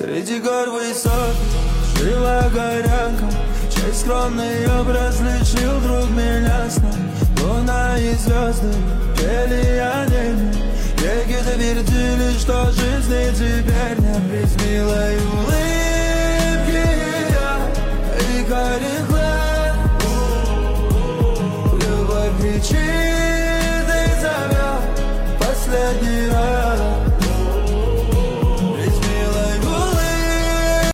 Среди гор высоких жила горянка, чей скромный образ лечил друг меня сном. Луна и звезды пели о небе, реки твердили, что жизни теперь нет. Без милой улыбки